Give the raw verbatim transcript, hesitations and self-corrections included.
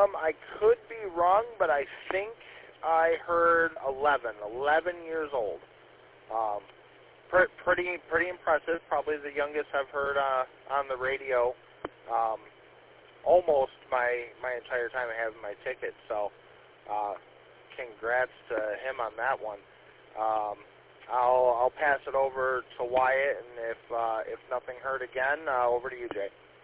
Um, I could be wrong, but I think I heard eleven. eleven years old. Um, pr- pretty pretty impressive. Probably the youngest I've heard uh, on the radio. Um, almost my my entire time I have my ticket. So, uh, congrats to him on that one. Um, I'll I'll pass it over to Wyatt, and if uh, if nothing heard again, uh, over to you, Jay.